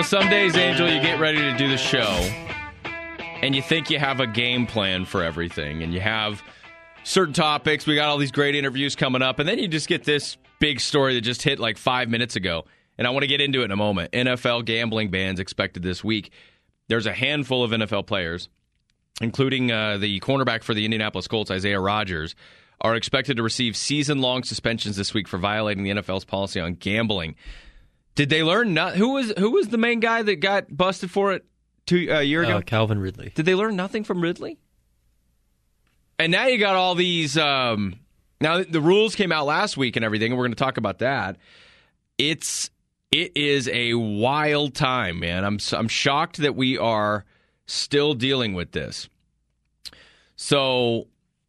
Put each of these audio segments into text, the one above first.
some days, Angel, you get ready to do the show, and you think you have a game plan for everything, and you have certain topics. We got all these great interviews coming up, and then you just get this big story that just hit like 5 minutes ago, and I want to get into it in a moment. NFL gambling bans expected this week. There's a handful of NFL players, including the cornerback for the Indianapolis Colts, Isaiah Rodgers, are expected to receive season-long suspensions this week for violating the NFL's policy on gambling. Did they learn who was the main guy that got busted for it a year ago? Calvin Ridley. Did they learn nothing from Ridley? And now you got all these. Now the rules came out last week and everything, and we're going to talk about that. It is a wild time, man. I'm shocked that we are still dealing with this. So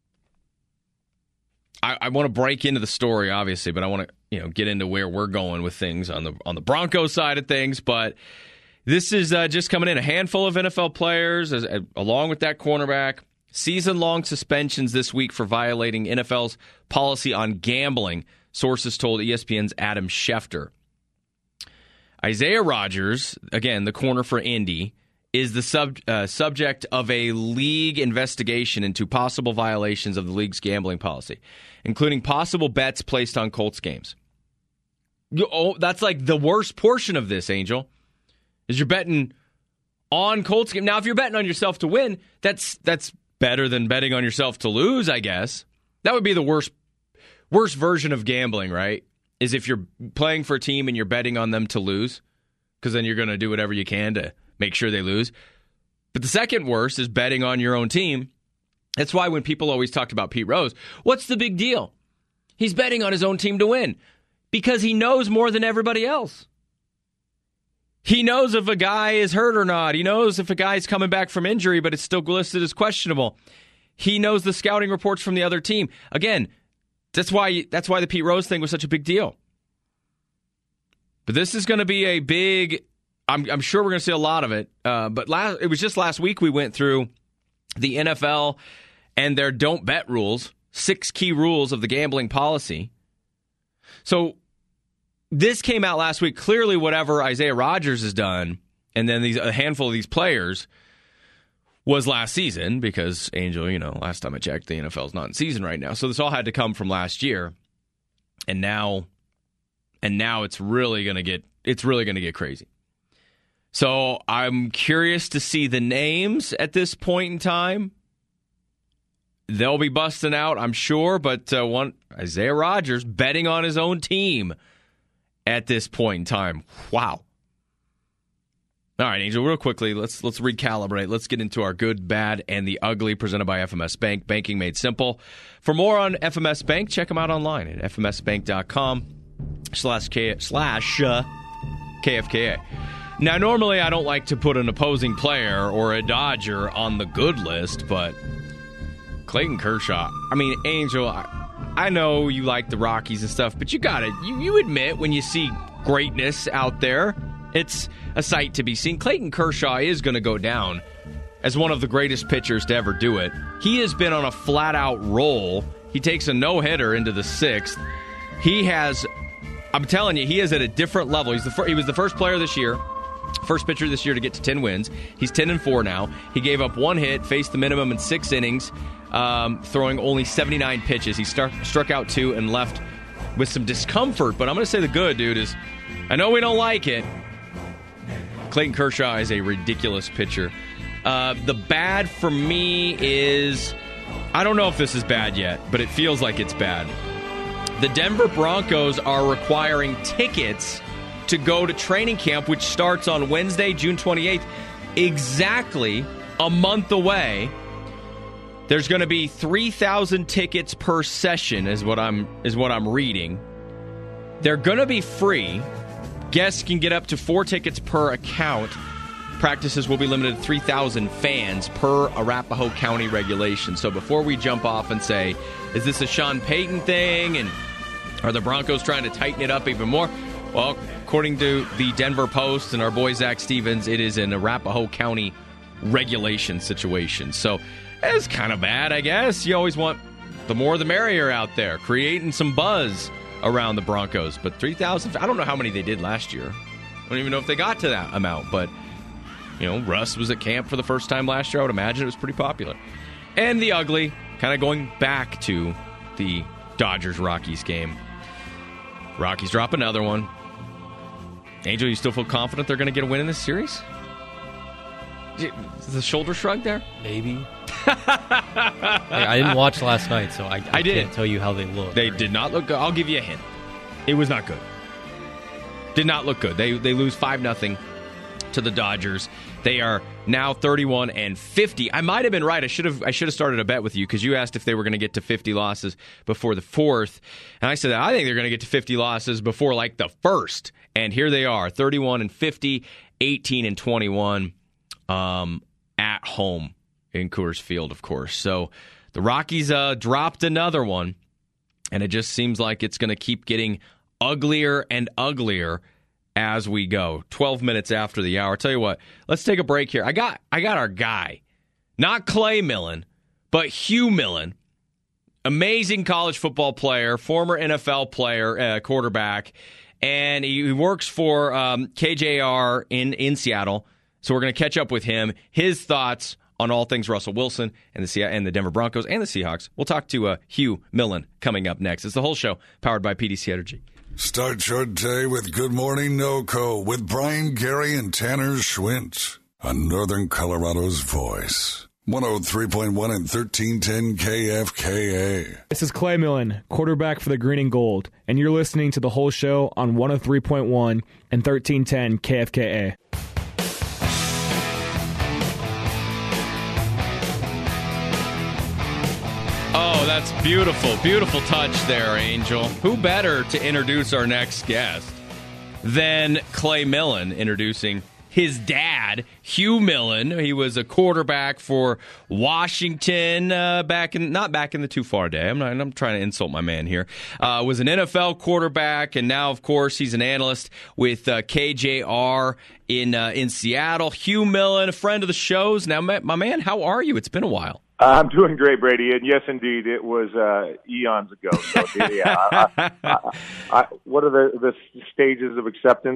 I want to break into the story, obviously, but I want to get into where we're going with things on the Broncos side of things. But this is just coming in. A handful of NFL players, along with that cornerback, season-long suspensions this week for violating NFL's policy on gambling, sources told ESPN's Adam Schefter. Isaiah Rodgers, again, the corner for Indy, is the subject of a league investigation into possible violations of the league's gambling policy, including possible bets placed on Colts games. That's like the worst portion of this, Angel, is you're betting on Colts games. Now, if you're betting on yourself to win, that's better than betting on yourself to lose, I guess. That would be the worst version of gambling, right? Is if you're playing for a team and you're betting on them to lose, because then you're going to do whatever you can to make sure they lose. But the second worst is betting on your own team. That's why when people always talked about Pete Rose, what's the big deal? He's betting on his own team to win because he knows more than everybody else. He knows if a guy is hurt or not. He knows if a guy's coming back from injury, but it's still listed as questionable. He knows the scouting reports from the other team. Again, that's why the Pete Rose thing was such a big deal. But this is going to be a big. I'm sure we're going to see a lot of it. But it was just last week we went through the NFL and their don't bet rules, 6 key rules of the gambling policy. So this came out last week. Clearly, whatever Isaiah Rodgers has done, and then a handful of these players was last season because, Angel, last time I checked, the NFL's not in season right now. So this all had to come from last year, and now it's really going to get crazy. So I'm curious to see the names at this point in time. They'll be busting out, I'm sure, but Isaiah Rodgers betting on his own team at this point in time. Wow. All right, Angel, real quickly, let's recalibrate. Let's get into our good, bad, and the ugly presented by FMS Bank. Banking made simple. For more on FMS Bank, check them out online at fmsbank.com/KFKA. Now, normally I don't like to put an opposing player or a Dodger on the good list, but Clayton Kershaw, Angel, I know you like the Rockies and stuff, but you admit when you see greatness out there, it's a sight to be seen. Clayton Kershaw is going to go down as one of the greatest pitchers to ever do it. He has been on a flat-out roll. He takes a no-hitter into the 6th. I'm telling you, he is at a different level. He was the first player this year, first pitcher this year to get to 10 wins. He's 10-4 now. He gave up 1 hit, faced the minimum in 6 innings, throwing only 79 pitches. He struck out 2 and left with some discomfort. But I'm going to say the good, dude, is I know we don't like it. Clayton Kershaw is a ridiculous pitcher. The bad for me is, I don't know if this is bad yet, but it feels like it's bad. The Denver Broncos are requiring tickets to go to training camp, which starts on Wednesday, June 28th, exactly a month away. There's going to be 3,000 tickets per session, is what I'm reading. They're going to be free. Guests can get up to 4 tickets per account. Practices will be limited to 3,000 fans per Arapahoe County regulation. So before we jump off and say, is this a Sean Payton thing? And are the Broncos trying to tighten it up even more? Well, according to the Denver Post and our boy Zach Stevens, it is an Arapahoe County regulation situation. So it's kind of bad, I guess. You always want the more the merrier out there, creating some buzz around the Broncos. But 3,000, I don't know how many they did last year. I don't even know if they got to that amount, but Russ was at camp for the first time last year. I would imagine it was pretty popular. And the ugly, kind of going back to the Dodgers-Rockies game. Rockies drop another one. Angel, you still feel confident they're going to get a win in this series? The shoulder shrug there? Maybe. I didn't watch last night, so I can't tell you how they look. They did not look good. I'll give you a hint. It was not good. Did not look good. They lose 5-0 to the Dodgers. They are now 31-50. I might have been right. I should have started a bet with you because you asked if they were going to get to 50 losses before the fourth, and I said I think they're going to get to 50 losses before like the first. And here they are, 31-50, 18-21 at home in Coors Field, of course. So the Rockies dropped another one, and it just seems like it's going to keep getting uglier and uglier as we go. 12 minutes after the hour. Tell you what, let's take a break here. I got our guy, not Clay Millen, but Hugh Millen, amazing college football player, former NFL player, quarterback, and he works for KJR in Seattle. So we're going to catch up with him, his thoughts on all things Russell Wilson and the Denver Broncos and the Seahawks. We'll talk to Hugh Millen coming up next. It's The Whole Show, powered by PDC Energy. Start your day with Good Morning NoCo with Brian, Gary, and Tanner Schwint on Northern Colorado's Voice. 103.1 and 1310 KFKA. This is Clay Millen, quarterback for the Green and Gold, and you're listening to The Whole Show on 103.1 and 1310 KFKA. Oh, that's beautiful. Beautiful touch there, Angel. Who better to introduce our next guest than Clay Millen, introducing his dad, Hugh Millen. He was a quarterback for Washington not back in the too far day. I'm trying to insult my man here. Was an NFL quarterback, and now, of course, he's an analyst with KJR in Seattle. Hugh Millen, a friend of the show's. Now, my man, how are you? It's been a while. I'm doing great, Brady, and yes, indeed, it was eons ago. So, yeah, what are the stages of acceptance?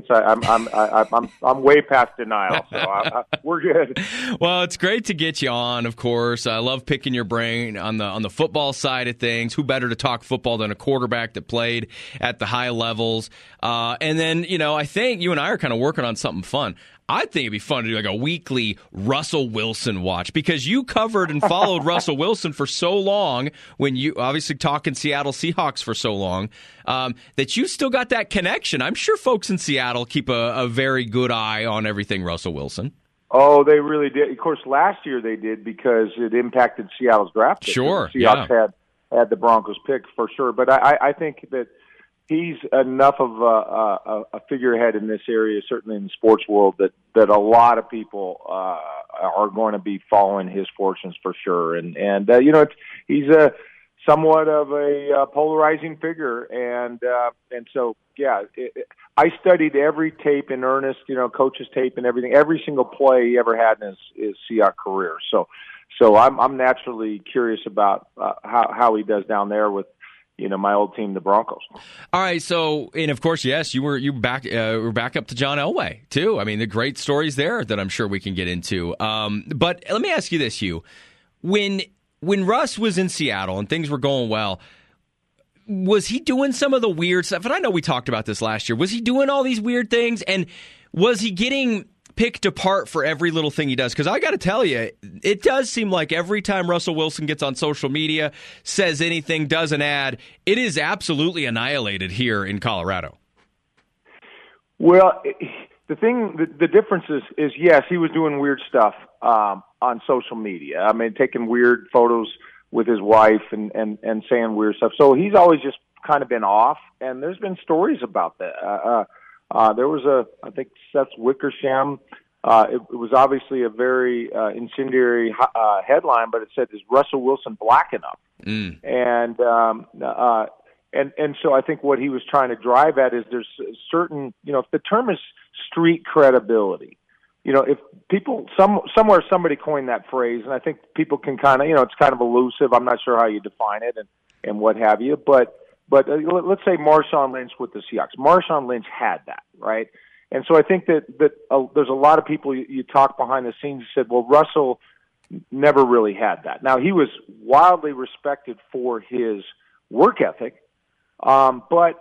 I'm way past denial, so we're good. Well, it's great to get you on. Of course, I love picking your brain on the football side of things. Who better to talk football than a quarterback that played at the high levels? And then, I think you and I are kind of working on something fun. I think it'd be fun to do like a weekly Russell Wilson watch because you covered and followed Russell Wilson for so long when you obviously talking Seattle Seahawks for so long that you still got that connection. I'm sure folks in Seattle keep a very good eye on everything Russell Wilson. Oh, they really did. Of course, last year they did because it impacted Seattle's draft pick. Sure, the Seahawks had the Broncos pick for sure. But I think that he's enough of a figurehead in this area, certainly in the sports world, that a lot of people are going to be following his fortunes for sure. And he's a somewhat of a polarizing figure, and so I studied every tape in earnest, coach's tape and everything, every single play he ever had in his Seahawks career. So I'm naturally curious about how he does down there with my old team, the Broncos. All right, so, and of course, yes, you were back up to John Elway, too. I mean, the great stories there that I'm sure we can get into. But let me ask you this, Hugh. When Russ was in Seattle and things were going well, was he doing some of the weird stuff? And I know we talked about this last year. Was he doing all these weird things? And was he getting picked apart for every little thing he does? Because I got to tell you, it does seem like every time Russell Wilson gets on social media, says anything, does an ad, it is absolutely annihilated here in Colorado. Well, the difference is yes, he was doing weird stuff on social media. I mean, taking weird photos with his wife and saying weird stuff. So he's always just kind of been off, and there's been stories about that. There was I think Seth Wickersham. It was obviously a very incendiary headline, but it said, "Is Russell Wilson black enough?" And so I think what he was trying to drive at is there's certain, if the term is street credibility, if people somewhere somebody coined that phrase, and I think people can kind of, it's kind of elusive. I'm not sure how you define it and what have you, but let's say Marshawn Lynch with the Seahawks. Marshawn Lynch had that, right? And so I think that there's a lot of people you talk behind the scenes who said, well, Russell never really had that. Now, he was wildly respected for his work ethic, but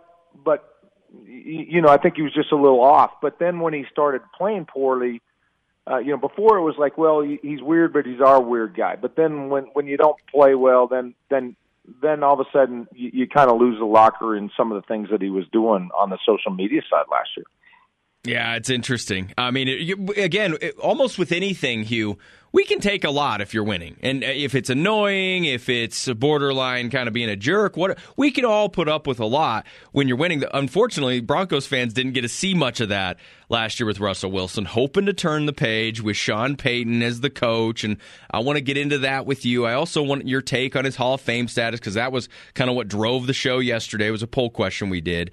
I think he was just a little off. But then when he started playing poorly, before it was like, well, he's weird, but he's our weird guy. But then when you don't play well, then all of a sudden you kind of lose the locker in some of the things that he was doing on the social media side last year. Yeah, it's interesting. I mean, almost with anything, Hugh, we can take a lot if you're winning. And if it's annoying, if it's borderline kind of being a jerk, we can all put up with a lot when you're winning. Unfortunately, Broncos fans didn't get to see much of that last year with Russell Wilson, hoping to turn the page with Sean Payton as the coach. And I want to get into that with you. I also want your take on his Hall of Fame status, because that was kind of what drove the show yesterday. It was a poll question we did.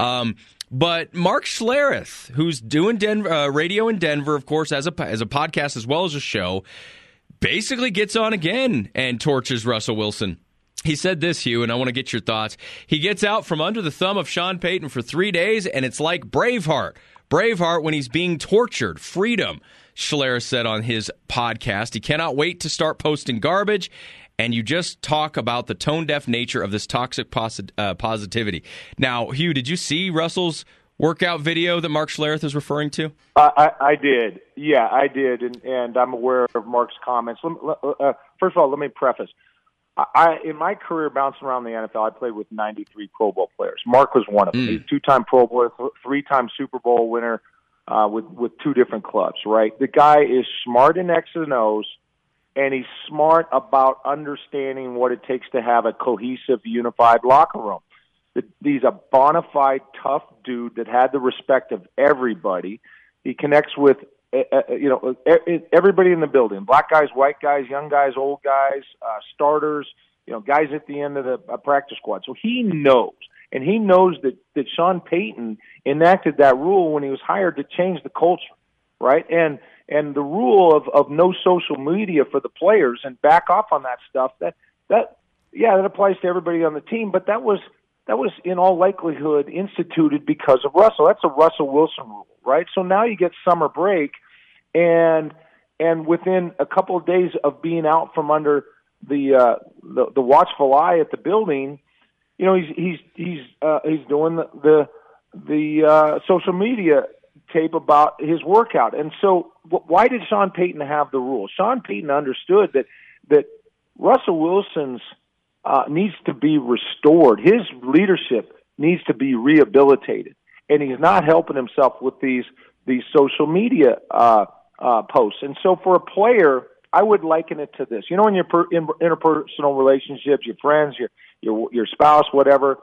But Mark Schlereth, who's doing radio in Denver, of course, as a podcast as well as a show, basically gets on again and torches Russell Wilson. He said this, Hugh, and I want to get your thoughts. He gets out from under the thumb of Sean Payton for 3 days, and it's like Braveheart. Braveheart when he's being tortured. Freedom, Schlereth said on his podcast. He cannot wait to start posting garbage. And you just talk about the tone-deaf nature of this toxic positivity. Now, Hugh, did you see Russell's workout video that Mark Schlereth is referring to? I did. Yeah, I did, and I'm aware of Mark's comments. First of all, let me preface. In my career bouncing around the NFL, I played with 93 Pro Bowl players. Mark was one of them. He's a 2-time Pro Bowler, 3-time Super Bowl winner with 2 different clubs, right? The guy is smart in X's and O's, and he's smart about understanding what it takes to have a cohesive, unified locker room. He's a bona fide, tough dude that had the respect of everybody. He connects with, everybody in the building: black guys, white guys, young guys, old guys, starters, guys at the end of the practice squad. So he knows, and he knows that Sean Payton enacted that rule when he was hired to change the culture, right? And the rule of no social media for the players and back off on that stuff, that applies to everybody on the team. But that was in all likelihood instituted because of Russell. That's a Russell Wilson rule, right? So now you get summer break, and within a couple of days of being out from under the watchful eye at the building, he's doing the social media tape about his workout. And so why did Sean Payton have the rule? Sean Payton understood that Russell Wilson's needs to be restored. His leadership needs to be rehabilitated, and he's not helping himself with these social media posts. And so for a player, I would liken it to this. In your interpersonal relationships, your friends, your spouse, whatever,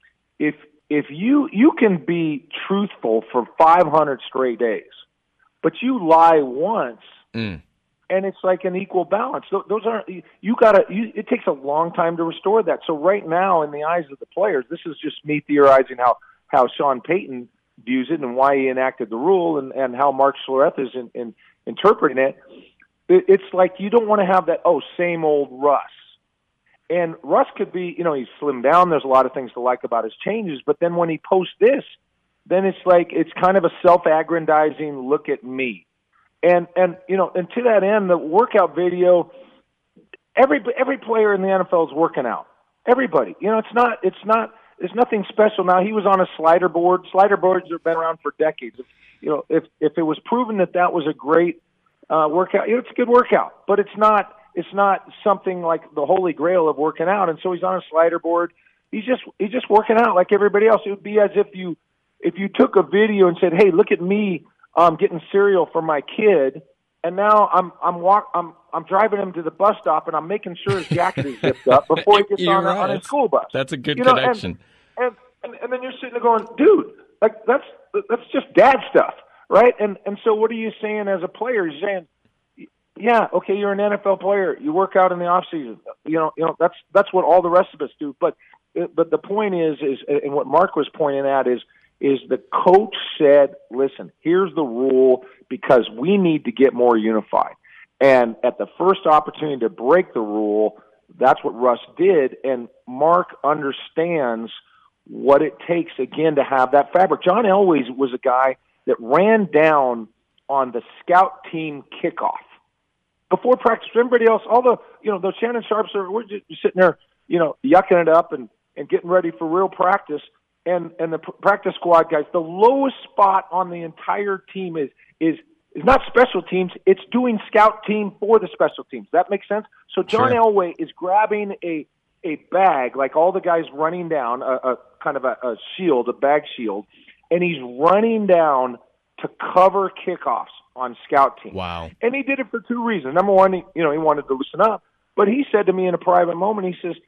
if you can be truthful for 500 straight days, but you lie once, and it's like an equal balance. Those aren't it takes a long time to restore that. So right now, in the eyes of the players, this is just me theorizing how Sean Payton views it and why he enacted the rule, and how Mark Schlereth is interpreting it. It's like you don't want to have that same old Russ. And Russ could be, he's slimmed down. There's a lot of things to like about his changes. But then when he posts this, then it's like it's kind of a self-aggrandizing look at me. And to that end, the workout video, every player in the NFL is working out. Everybody. It's there's nothing special. Now, he was on a slider board. Slider boards have been around for decades. If it was proven that was a great workout, it's a good workout. But it's not something like the holy grail of working out. And so he's on a slider board. He's just working out like everybody else. It would be as if you took a video and said, "Hey, look at me getting cereal for my kid," and now I'm driving him to the bus stop and I'm making sure his jacket is zipped up before he gets on his school bus. That's a good connection. And then you're sitting there going, "Dude, like that's just dad stuff, right?" And so what are you saying as a player? You're saying, yeah, okay, you're an NFL player. You work out in the off season. That's what all the rest of us do. But the point is, and what Mark was pointing at is the coach said, listen, here's the rule because we need to get more unified. And at the first opportunity to break the rule, that's what Russ did. And Mark understands what it takes, again, to have that fabric. John Elway was a guy that ran down on the scout team kickoff before practice. Everybody else, all the, those Shannon Sharps we're just sitting there, yucking it up and getting ready for real practice. And the practice squad guys, the lowest spot on the entire team is not special teams. It's doing scout team for the special teams. That makes sense? So John Elway is grabbing a bag, like all the guys running down, a kind of a shield, a bag shield, and he's running down to cover kickoffs on scout team. Wow. And he did it for two reasons. Number one, he wanted to loosen up. But he said to me in a private moment, he says,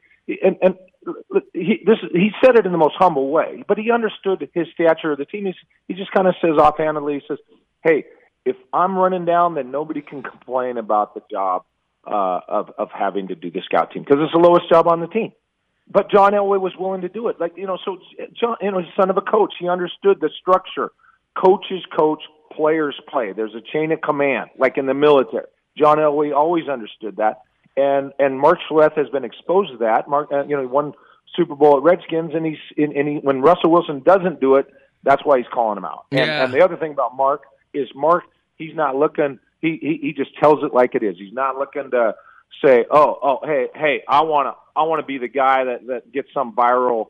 he said it in the most humble way, but he understood his stature of the team. He just kind of says offhandedly, he says, hey, if I'm running down, then nobody can complain about the job of having to do the scout team because it's the lowest job on the team. But John Elway was willing to do it. So John, he's son of a coach. He understood the structure. Coaches coach, players play. There's a chain of command, like in the military. John Elway always understood that. And Mark Schlereth has been exposed to that. Mark, he won Super Bowl at Redskins, and when Russell Wilson doesn't do it, that's why he's calling him out. And the other thing about Mark is he's not looking. He just tells it like it is. He's not looking to say, hey, I want to be the guy that gets some viral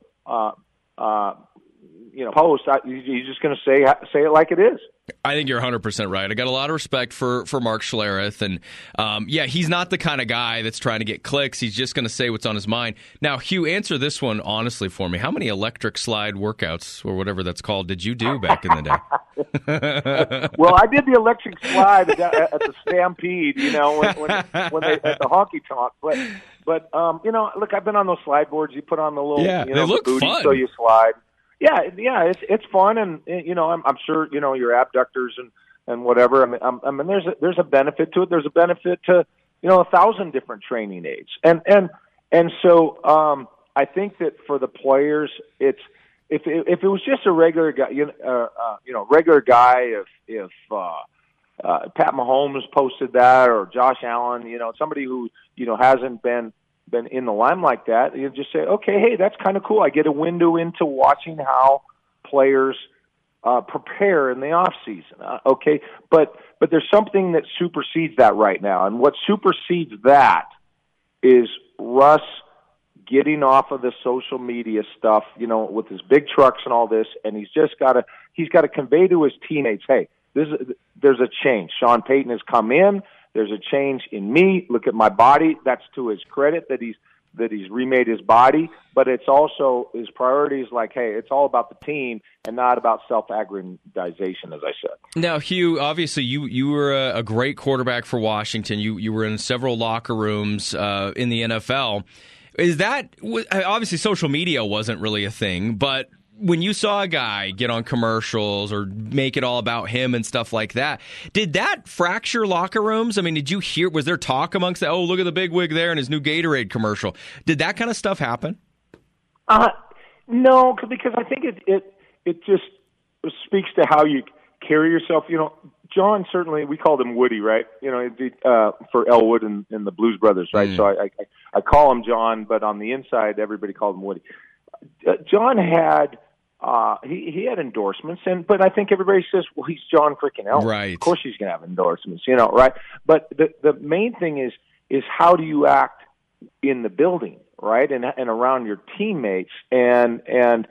post. He's just going to say it like it is. I think you're 100% right. I got a lot of respect for Mark Schlereth, and he's not the kind of guy that's trying to get clicks. He's just going to say what's on his mind. Now, Hugh, answer this one honestly for me. How many electric slide workouts or whatever that's called did you do back in the day? Well, I did the electric slide at the Stampede, when they at the honky tonk. But look, I've been on those slide boards. You put on the little, they look the booty, fun. So you slide. Yeah, it's fun, and I'm sure your abductors and whatever. I mean, there's a benefit to it. There's a benefit to 1,000 different training aids, and so I think that for the players, it's if it was just a regular guy, regular guy, if Pat Mahomes posted that or Josh Allen, somebody who hasn't been in the limelight like that, you just say, okay, hey, that's kind of cool. I get a window into watching how players prepare in the off season. Okay, but there's something that supersedes that right now, and what supersedes that is Russ getting off of the social media stuff, with his big trucks and all this, and he's got to convey to his teammates, hey, there's a change. Sean Payton has come in. There's a change in me. Look at my body. That's to his credit that he's remade his body, but it's also his priorities. Like, hey, it's all about the team and not about self-aggrandization, as I said. Now, Hugh, obviously you were a great quarterback for Washington. You were in several locker rooms in the NFL. Is that obviously social media wasn't really a thing, but when you saw a guy get on commercials or make it all about him and stuff like that, did that fracture locker rooms? I mean, was there talk amongst that? Oh, look at the big wig there and his new Gatorade commercial. Did that kind of stuff happen? No, because I think it just speaks to how you carry yourself. John, certainly, we called him Woody, right? For Elwood and the Blues Brothers, right? Mm. So I call him John, but on the inside, everybody called him Woody. John had he had endorsements, but I think everybody says, well, he's John freaking Elway. Right. Of course he's going to have endorsements, right? But the main thing is how do you act in the building, right? And around your teammates. And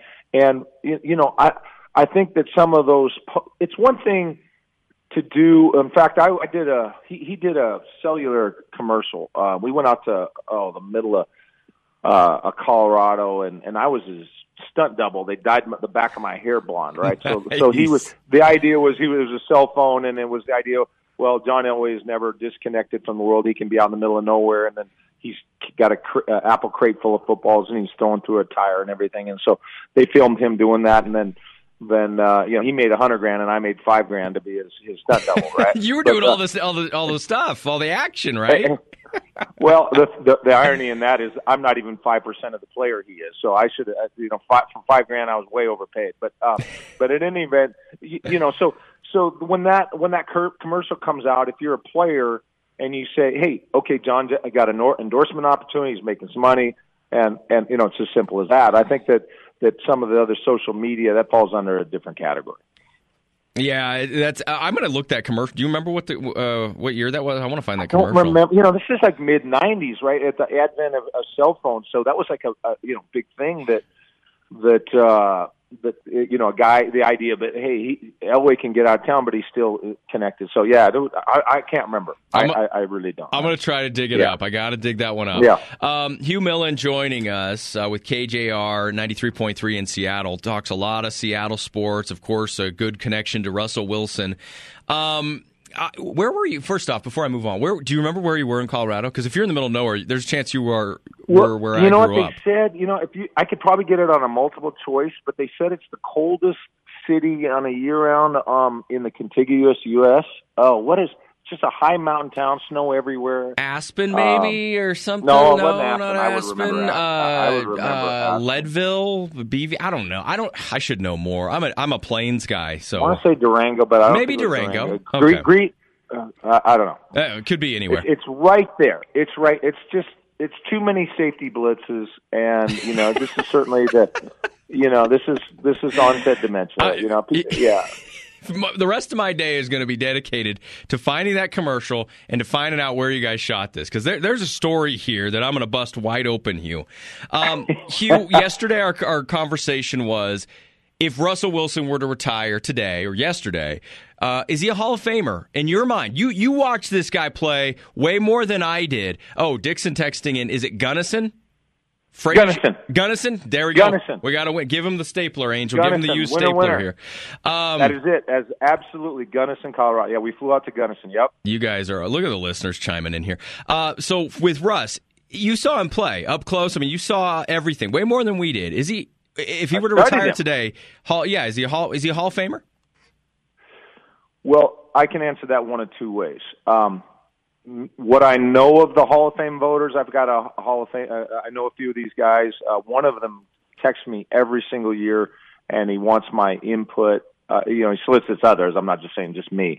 I think that some of those, it's one thing to do. In fact, he did a cellular commercial. We went out to the middle of Colorado, and I was his stunt double. They dyed the back of my hair blonde, right? So the idea was he was a cell phone, and it was the idea, well, John Elway is never disconnected from the world. He can be out in the middle of nowhere, and then he's got a apple crate full of footballs, and he's throwing through a tire and everything. And so they filmed him doing that, and then he made $100,000 and I made $5,000 to be his stunt double, right? You were doing all the stuff, all the action, right? Well, the irony in that is I'm not even 5% of the player he is. So I should, from $5,000 I was way overpaid. But in any event, so when that commercial comes out, if you're a player and you say, hey, okay, John, I got an endorsement opportunity, he's making some money, and it's as simple as that. I think that some of the other social media, that falls under a different category. Yeah, that's. I'm going to look that commercial. Do you remember what year that was? I want to find that commercial. I don't remember. This is like mid '90s, right at the advent of cell phones. So that was like a big thing that a guy, the idea that hey, Elway can get out of town, but he's still connected. So yeah, I can't remember. I really don't. I'm going to try to dig it up. I got to dig that one up. Yeah. Hugh Millen joining us with KJR 93.3 in Seattle. Talks a lot of Seattle sports. Of course, a good connection to Russell Wilson. Where were you? First off, before I move on, do you remember where you were in Colorado? Because if you're in the middle of nowhere, there's a chance you were where I grew up. You know what they said? I could probably get it on a multiple choice, but they said it's the coldest city on a year-round in the contiguous U.S. Just a high mountain town, snow everywhere. Aspen, maybe, or something? No, not Aspen. I would remember Aspen. Leadville, BV. I don't know. I should know more. I'm a Plains guy, so I want to say Durango, but I don't maybe think Durango. Okay. I don't know. It could be anywhere. It's right there. It's right. It's too many safety blitzes, and this is certainly this is onset dementia. Yeah. The rest of my day is going to be dedicated to finding that commercial and to finding out where you guys shot this, because there's a story here that I'm going to bust wide open, Hugh. Hugh, yesterday our conversation was, if Russell Wilson were to retire today or yesterday, is he a Hall of Famer in your mind? You watched this guy play way more than I did. Oh, Dixon texting in, is it Gunnison? Gunnison. There we go. Gunnison. We got to win. Give him the stapler, Angel. Gunnison. Give him the used stapler here. That is it. As absolutely Gunnison, Colorado. Yeah, we flew out to Gunnison. Yep. You guys are. Look at the listeners chiming in here. So with Russ, you saw him play up close. I mean, you saw everything way more than we did. Is he? If he were to retire today, is he a Hall of Famer? Well, I can answer that one of two ways. What I know of the Hall of Fame voters, I've got a Hall of Fame. I know a few of these guys. One of them texts me every single year, and he wants my input. He solicits others. I'm not just saying just me.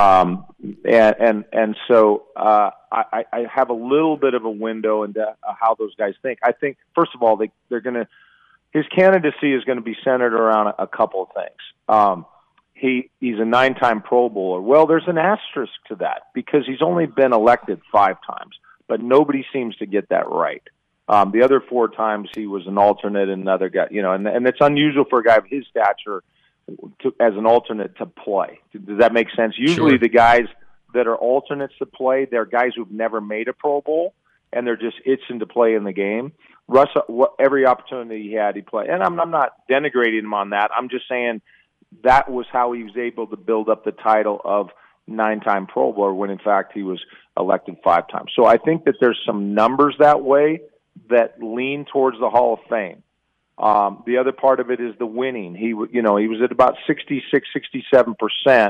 So I have a little bit of a window into how those guys think. I think first of all, they're going to. His candidacy is going to be centered around a couple of things. He's a 9-time Pro Bowler. Well, there's an asterisk to that because he's only been elected 5 times, but nobody seems to get that right. The other 4 times he was an alternate and another guy, and it's unusual for a guy of his stature as an alternate to play. Does that make sense? Usually Sure. The guys that are alternates to play, they're guys who've never made a Pro Bowl, and they're just itching to play in the game. Russ, every opportunity he had, he played. And I'm not denigrating him on that. I'm just saying that was how he was able to build up the title of 9-time Pro Bowler when, in fact, he was elected 5 times. So I think that there's some numbers that way that lean towards the Hall of Fame. The other part of it is the winning. He was at about 66, 67%.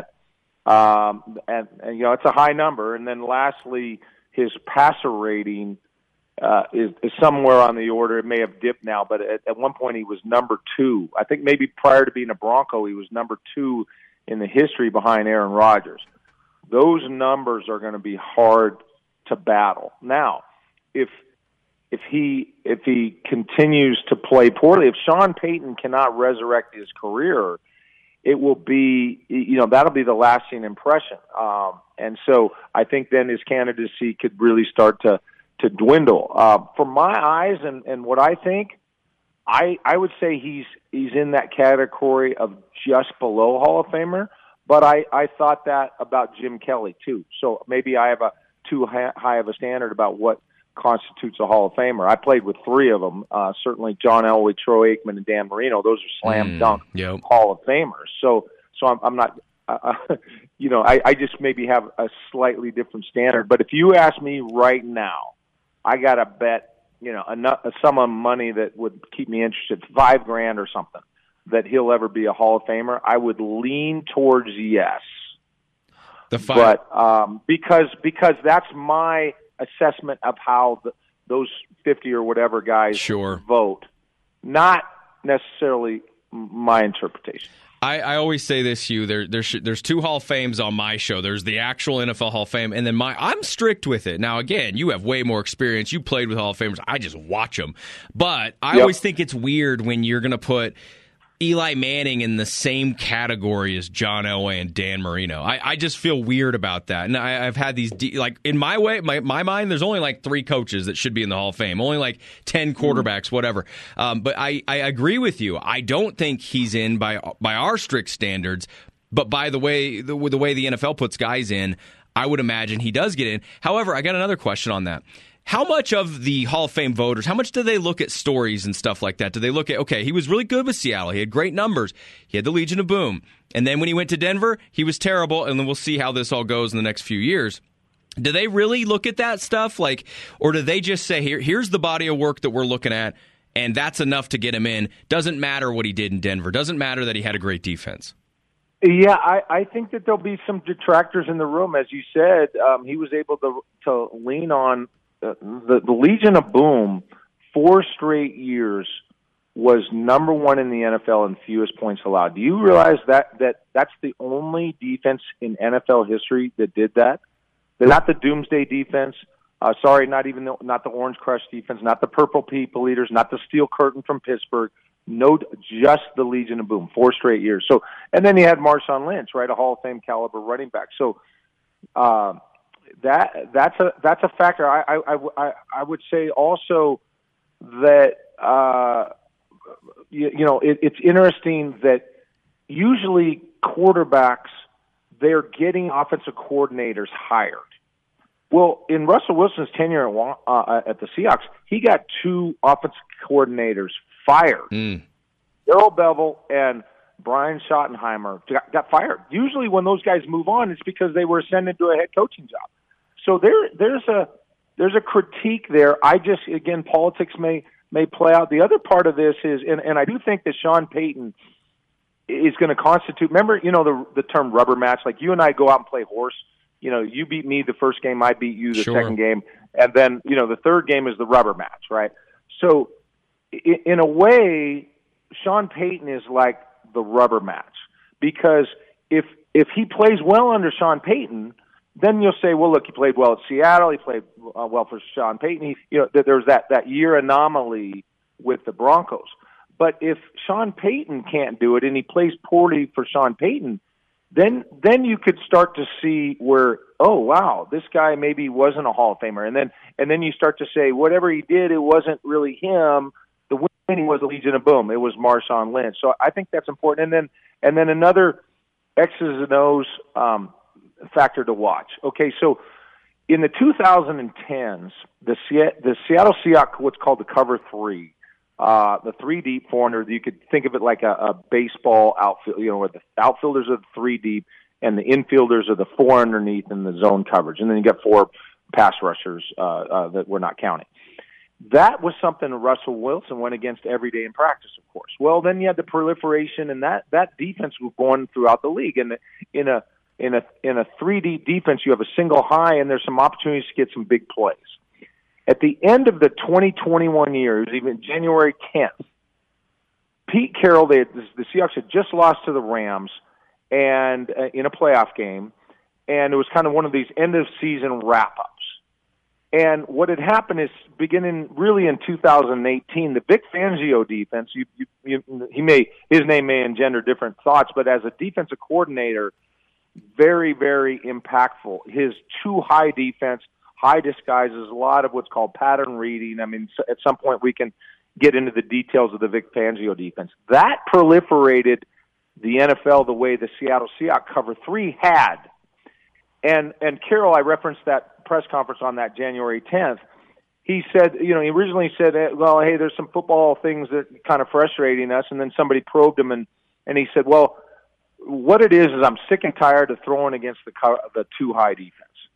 And it's a high number. And then lastly, his passer rating is somewhere on the order. It may have dipped now, but at one point he was number 2. I think maybe prior to being a Bronco, he was number 2 in the history behind Aaron Rodgers. Those numbers are going to be hard to battle. Now, if he continues to play poorly, if Sean Payton cannot resurrect his career, it will be, that'll be the lasting impression. And so I think then his candidacy could really start to dwindle. From my eyes and what I think, I would say he's in that category of just below Hall of Famer, but I thought that about Jim Kelly too. So maybe I have too high of a standard about what constitutes a Hall of Famer. I played with 3 of them, certainly John Elway, Troy Aikman, and Dan Marino. Those are slam dunk Hall of Famers. So I'm not, I just maybe have a slightly different standard. But if you ask me right now, I got to bet, a sum of money that would keep me interested, $5,000 or something, that he'll ever be a Hall of Famer. I would lean towards yes. But because that's my assessment of how those 50 or whatever guys vote, not necessarily my interpretation. I always say this, Hugh. There's 2 Hall of Fames on my show. There's the actual NFL Hall of Fame, and then I'm strict with it. Now, again, you have way more experience. You played with Hall of Famers. I just watch them. But I always think it's weird when you're going to put Eli Manning in the same category as John Elway and Dan Marino. I just feel weird about that. And I've had these, in my mind, there's only like 3 coaches that should be in the Hall of Fame, only like 10 quarterbacks, whatever. But I agree with you. I don't think he's in by our strict standards, but by the way the NFL puts guys in, I would imagine he does get in. However, I got another question on that. How much of the Hall of Fame voters, how much do they look at stories and stuff like that? Do they look at, okay, he was really good with Seattle. He had great numbers. He had the Legion of Boom. And then when he went to Denver, he was terrible. And then we'll see how this all goes in the next few years. Do they really look at that stuff? Or do they just say, here's the body of work that we're looking at, and that's enough to get him in? Doesn't matter what he did in Denver. Doesn't matter that he had a great defense. Yeah, I think that there'll be some detractors in the room. As you said, he was able to lean on the Legion of Boom. 4 straight years was number 1 in the NFL in fewest points allowed. Do you realize that's the only defense in NFL history that did that? They're not the Doomsday defense. Not the Orange Crush defense, not the Purple People Eaters, not the Steel Curtain from Pittsburgh. No, just the Legion of Boom, 4 straight years. So, and then you had Marshawn Lynch, right, a Hall of Fame caliber running back. So, that's a factor. I would say also that it's interesting that usually quarterbacks, they're getting offensive coordinators hired. Well, in Russell Wilson's tenure at the Seahawks, he got 2 offensive coordinators fired. Darrell Bevell and Brian Schottenheimer got fired. Usually when those guys move on, it's because they were ascended to a head coaching job. So there's a critique there. Again, politics may play out. The other part of this is, and I do think that Sean Payton is going to constitute, remember, the term rubber match, like you and I go out and play horse. You beat me the first game, I beat you the second game, and then, the third game is the rubber match, right? So in a way, Sean Payton is like the rubber match, because if he plays well under Sean Payton, then you'll say, well, look, he played well at Seattle, he played well for Sean Payton. There's that year anomaly with the Broncos. But if Sean Payton can't do it and he plays poorly for Sean Payton, then you could start to see where, oh wow, this guy maybe wasn't a Hall of Famer, and then you start to say whatever he did, it wasn't really him. The winning was the Legion of Boom. It was Marshawn Lynch. So I think that's important. And then another X's and O's factor to watch. Okay, so in the 2010s, the Seattle Seahawks, what's called the cover 3. The 3 deep 400, you could think of it like a baseball outfield, where the outfielders are the 3 deep and the infielders are the 4 underneath in the zone coverage. And then you got 4 pass rushers that we're not counting. That was something Russell Wilson went against every day in practice, of course. Well, then you had the proliferation, and that defense was going throughout the league. And in a 3 deep defense, you have a single high, and there's some opportunities to get some big plays. At the end of the 2021 year, it was even January 10th, Pete Carroll, the Seahawks had just lost to the Rams and in a playoff game, and it was kind of one of these end-of-season wrap-ups. And what had happened is, beginning really in 2018, the Vic Fangio defense, his name may engender different thoughts, but as a defensive coordinator, very, very impactful. His too high defense, high disguises, a lot of what's called pattern reading. I mean, at some point we can get into the details of the Vic Fangio defense. That proliferated the NFL the way the Seattle Seahawks cover 3 had. And Carroll, I referenced that press conference on that January 10th. He said, he originally said, well, hey, there's some football things that kind of frustrating us. And then somebody probed him, and he said, well, what it is I'm sick and tired of throwing against the too high defense.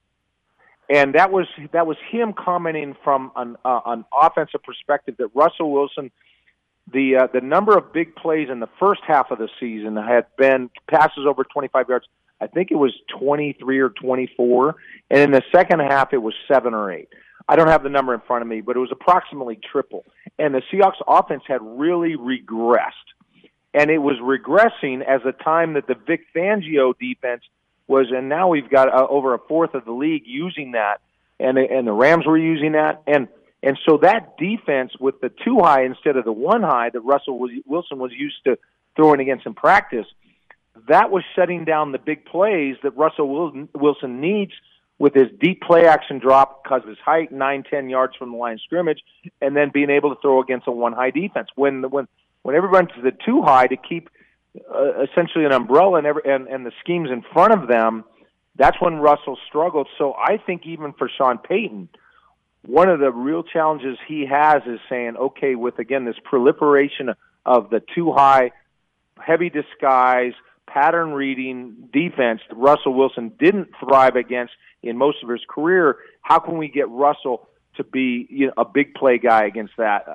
And that was him commenting from an offensive perspective that Russell Wilson, the number of big plays in the first half of the season had been passes over 25 yards. I think it was 23 or 24, and in the second half it was 7 or 8. I don't have the number in front of me, but it was approximately triple. And the Seahawks offense had really regressed, and it was regressing as a time that the Vic Fangio defense was, and now we've got over a fourth of the league using that, and the Rams were using that, and so that defense with the 2 high instead of the 1 high that Russell Wilson was used to throwing against in practice, that was shutting down the big plays that Russell Wilson needs with his deep play action drop because of his height, 9-10 yards from the line of scrimmage, and then being able to throw against a one-high defense. When everyone to the too high to keep essentially an umbrella and the schemes in front of them, that's when Russell struggled. So I think even for Sean Payton, one of the real challenges he has is saying, okay, with, again, this proliferation of the too high, heavy disguise, pattern reading defense that Russell Wilson didn't thrive against in most of his career, how can we get Russell to be a big play guy against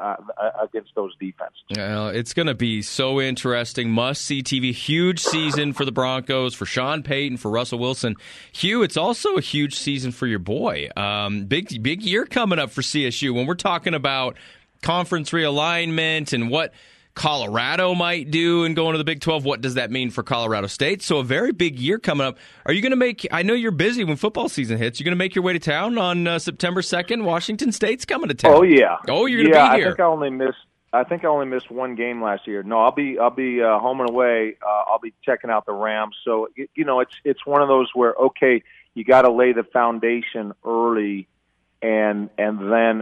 those defenses? Yeah, it's going to be so interesting. Must-see TV. Huge season for the Broncos, for Sean Payton, for Russell Wilson. Hugh, it's also a huge season for your boy. Big year coming up for CSU. When we're talking about conference realignment and what Colorado might do and going to the Big 12, what does that mean for Colorado State? So a very big year coming up. Are you going to make, I know you're busy when football season hits, you're going to make your way to town on September 2nd? Washington State's coming to town. Oh, yeah. Oh, you're going to be here. I think I only missed one game last year. No, I'll be home and away. I'll be checking out the Rams. So, it's one of those where, okay, you got to lay the foundation early. And then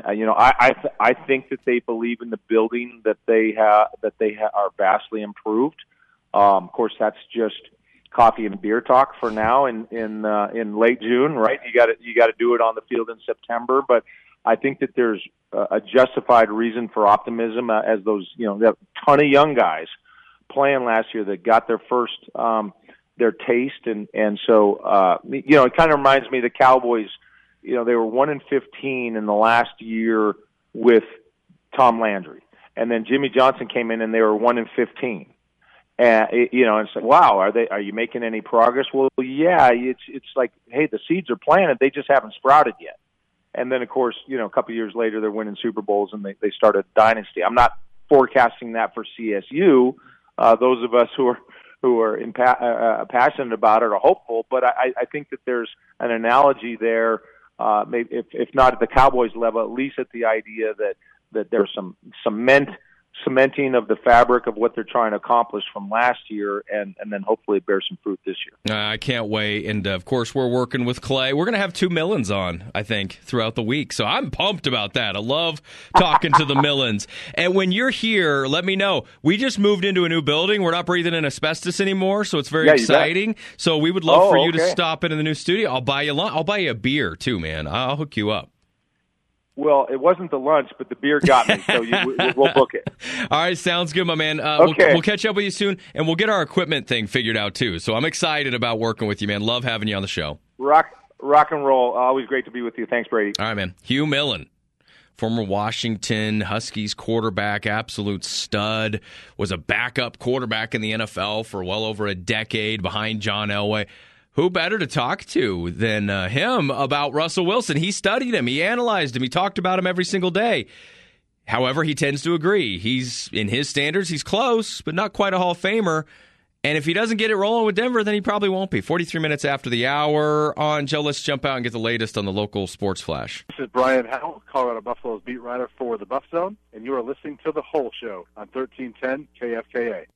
I think that they believe in the building that they are vastly improved. Of course, that's just coffee and beer talk for now. In late June, right? You got to do it on the field in September. But I think that there's a justified reason for optimism as those that ton of young guys playing last year that got their first their taste and so it kind of reminds me of the Cowboys. They were 1-15 in the last year with Tom Landry, and then Jimmy Johnson came in and they were 1-15. And it's like, wow, are you making any progress? Well, yeah, it's like, hey, the seeds are planted, they just haven't sprouted yet. And then, of course, a couple of years later, they're winning Super Bowls and they started a dynasty. I'm not forecasting that for CSU. Those of us who are passionate about it are hopeful, but I think that there's an analogy there. Maybe if not at the Cowboys level, at least at the idea that there's some cementing of the fabric of what they're trying to accomplish from last year, and then hopefully bear some fruit this year. I can't wait. And, of course, we're working with Clay. We're going to have 2 Millens on, I think, throughout the week. So I'm pumped about that. I love talking to the Millens. And when you're here, let me know. We just moved into a new building. We're not breathing in asbestos anymore, so it's very exciting. So we would love for you to stop into the new studio. I'll buy you a beer, too, man. I'll hook you up. Well, it wasn't the lunch, but the beer got me, so we'll book it. All right, sounds good, my man. Okay. We'll catch up with you soon, and we'll get our equipment thing figured out, too. So I'm excited about working with you, man. Love having you on the show. Rock and roll. Always great to be with you. Thanks, Brady. All right, man. Hugh Millen, former Washington Huskies quarterback, absolute stud, was a backup quarterback in the NFL for well over a decade behind John Elway. Who better to talk to than him about Russell Wilson? He studied him. He analyzed him. He talked about him every single day. However, he tends to agree. He's, in his standards, he's close, but not quite a Hall of Famer. And if he doesn't get it rolling with Denver, then he probably won't be. 43 minutes after the hour on Joe. Let's jump out and get the latest on the local sports flash. This is Brian Howell, Colorado Buffalo's beat writer for the Buff Zone, and you are listening to The Whole Show on 1310 KFKA.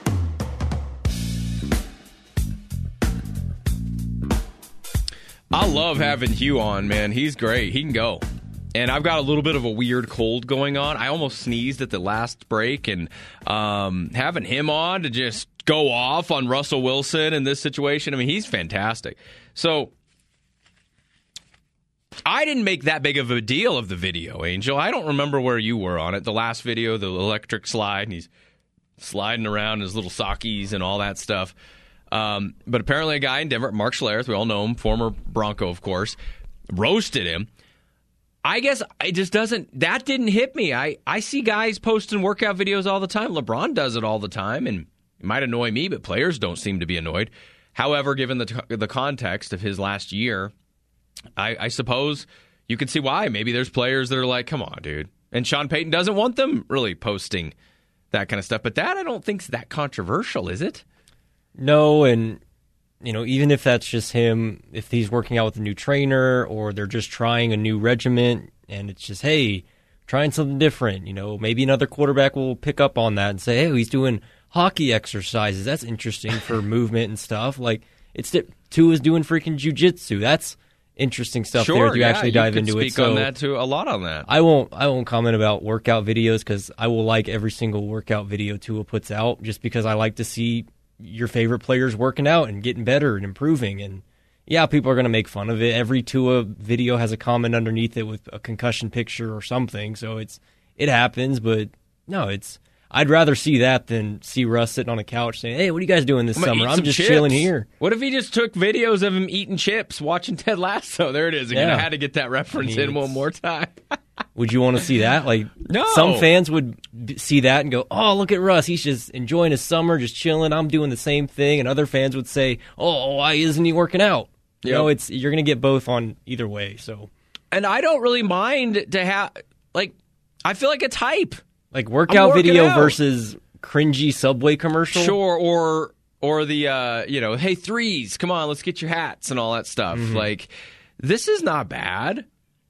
I love having Hugh on, man. He's great. He can go. And I've got a little bit of a weird cold going on. I almost sneezed at the last break, and having him on to just go off on Russell Wilson in this situation, I mean, he's fantastic. So I didn't make that big of a deal of the video, Angel. I don't remember where you were on it. The last video, the electric slide, and he's sliding around in his little sockies and all that stuff. But apparently a guy in Denver, Mark Schlereth, we all know him, former Bronco, of course, roasted him. I guess it just that didn't hit me. I see guys posting workout videos all the time. LeBron does it all the time, and it might annoy me, but players don't seem to be annoyed. However, given the context of his last year, I suppose you could see why. Maybe there's players that are like, come on, dude. And Sean Payton doesn't want them really posting that kind of stuff. But that I don't think's that controversial, is it? No, and even if that's just him, if he's working out with a new trainer or they're just trying a new regiment and it's just, hey, trying something different, maybe another quarterback will pick up on that and say, hey, he's doing hockey exercises. That's interesting for movement and stuff. Like, Tua's doing freaking jujitsu. That's interesting stuff there if you actually dive into it. Speak on that too, a lot on that. I won't comment about workout videos because I will like every single workout video Tua puts out just because I like to see your favorite players working out and getting better and improving. And yeah, people are going to make fun of it. Every Tua video has a comment underneath it with a concussion picture or something. So it happens, but no, I'd rather see that than see Russ sitting on a couch saying, "Hey, what are you guys doing this summer? I'm just chilling here." What if he just took videos of him eating chips, watching Ted Lasso? There it is again. I had to get that reference in one more time. Would you want to see that? Like, no. Some fans would see that and go, "Oh, look at Russ. He's just enjoying his summer, just chilling. I'm doing the same thing." And other fans would say, "Oh, why isn't he working out?" You know, you're going to get both on either way. So, and I don't really mind to have I feel like it's hype. Like workout video versus cringy Subway commercial? Sure, or the, hey, threes, come on, let's get your hats and all that stuff. Mm-hmm. Like, this is not bad.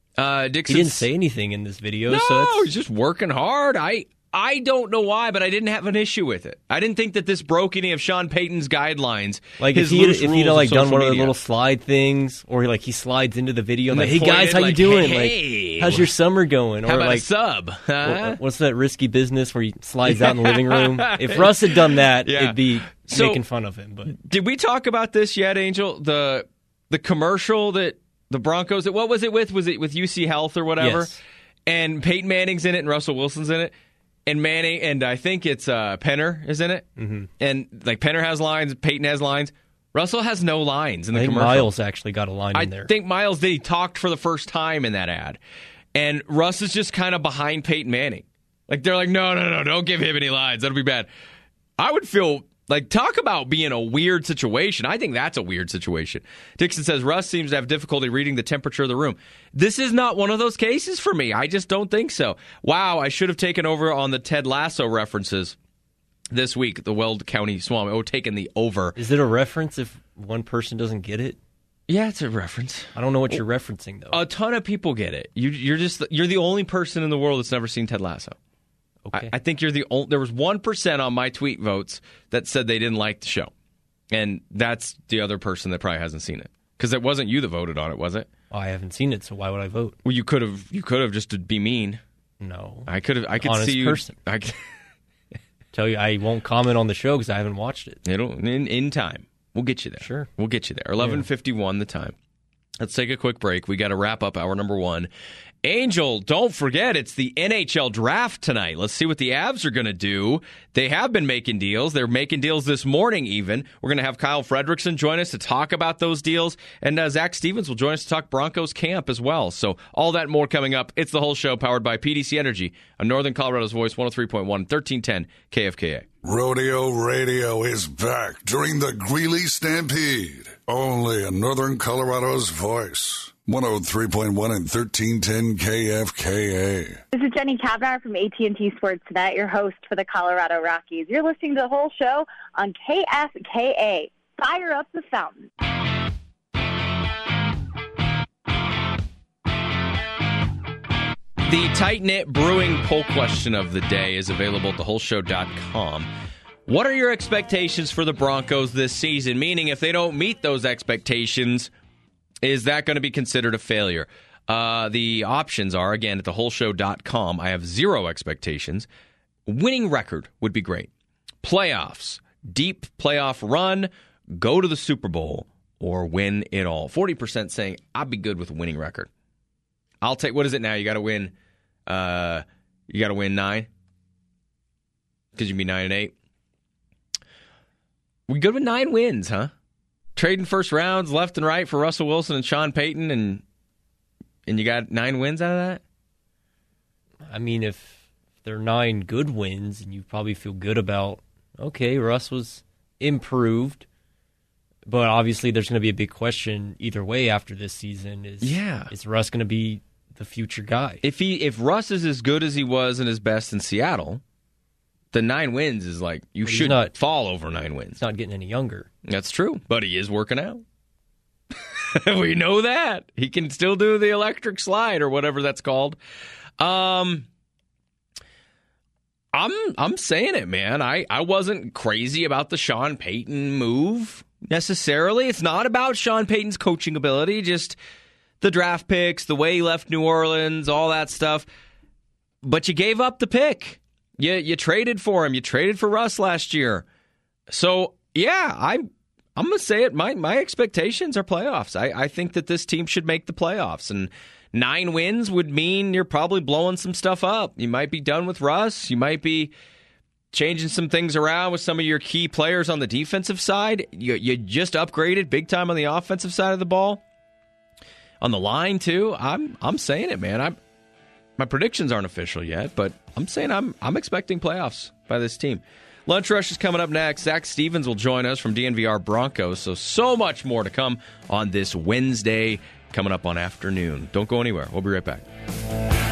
He didn't say anything in this video. No, he's just working hard. I don't know why, but I didn't have an issue with it. I didn't think that this broke any of Sean Payton's guidelines. Like if he'd done one of the little slide things, or he slides into the video and like, "Hey guys, how you doing? Hey, how's your summer going?" Or how about a sub? Huh? What's that risky business where he slides out in the living room? If Russ had done that, it'd be making fun of him. But did we talk about this yet, Angel? The commercial that the Broncos. What was it with? Was it with UC Health or whatever? Yes. And Peyton Manning's in it, and Russell Wilson's in it. And Manning, and I think it's Penner is in it. Mm-hmm. And Penner has lines, Peyton has lines. Russell has no lines in the commercial. Miles actually got a line in there. I think Miles did. He talked for the first time in that ad. And Russ is just kind of behind Peyton Manning. They're like, no, don't give him any lines. That'll be bad. I would feel talk about being a weird situation. I think that's a weird situation. Dixon says, Russ seems to have difficulty reading the temperature of the room. This is not one of those cases for me. I just don't think so. Wow, I should have taken over on the Ted Lasso references this week, the Weld County Swamp. Oh, taken the over. Is it a reference if one person doesn't get it? Yeah, it's a reference. I don't know what you're referencing, though. A ton of people get it. You're the only person in the world that's never seen Ted Lasso. Okay. I think you're the only. There was 1% on my tweet votes that said they didn't like the show, and that's the other person that probably hasn't seen it because it wasn't you that voted on it, was it? Oh, I haven't seen it, so why would I vote? Well, you could have just to be mean. No, I could honest see you. Person. Tell you, I won't comment on the show because I haven't watched it. It'll in time. We'll get you there. Sure, we'll get you there. 11:51 the time. Let's take a quick break. We got to wrap up hour number 1. Angel, don't forget, it's the NHL draft tonight. Let's see what the Avs are going to do. They have been making deals. They're making deals this morning even. We're going to have Kyle Fredrickson join us to talk about those deals. And Zach Stevens will join us to talk Broncos camp as well. So all that and more coming up. It's the whole show powered by PDC Energy on Northern Colorado's Voice, 103.1, 1310 KFKA. Rodeo Radio is back during the Greeley Stampede. Only on Northern Colorado's Voice. 103.1 and 1310 KFKA. This is Jenny Kavnar from AT&T Sportsnet, your host for the Colorado Rockies. You're listening to the whole show on KFKA. Fire up the fountain. The tight-knit brewing poll question of the day is available at thewholeshow.com. What are your expectations for the Broncos this season? Meaning, if they don't meet those expectations, is that going to be considered a failure? The options are, again, at thewholeshow.com. I have 0 expectations. Winning record would be great. Playoffs, deep playoff run, go to the Super Bowl, or win it all. 40% saying, I'd be good with a winning record. I'll take, what is it now? You got to win 9? Because you'd be 9-8. We good with 9 wins, huh? Trading first rounds left and right for Russell Wilson and Sean Payton, and you got 9 wins out of that? I mean, if they're 9 good wins, and you probably feel good about, okay, Russ was improved, but obviously there's going to be a big question either way after this season. Is Russ going to be the future guy? If Russ is as good as he was in his best in Seattle, the 9 wins is like, you should not fall over 9 wins. He's not getting any younger. That's true, but he is working out. We know that. He can still do the electric slide or whatever that's called. I'm saying it, man. I wasn't crazy about the Sean Payton move necessarily. It's not about Sean Payton's coaching ability, just the draft picks, the way he left New Orleans, all that stuff. But you gave up the pick. You traded for him. You traded for Russ last year. So, yeah, I'm going to say it. My expectations are playoffs. I think that this team should make the playoffs. And 9 wins would mean you're probably blowing some stuff up. You might be done with Russ. You might be changing some things around with some of your key players on the defensive side. You just upgraded big time on the offensive side of the ball. On the line, too. I'm saying it, man. My predictions aren't official yet, but I'm saying I'm expecting playoffs by this team. Lunch Rush is coming up next. Zach Stevens will join us from DNVR Broncos. So much more to come on this Wednesday coming up on afternoon. Don't go anywhere. We'll be right back.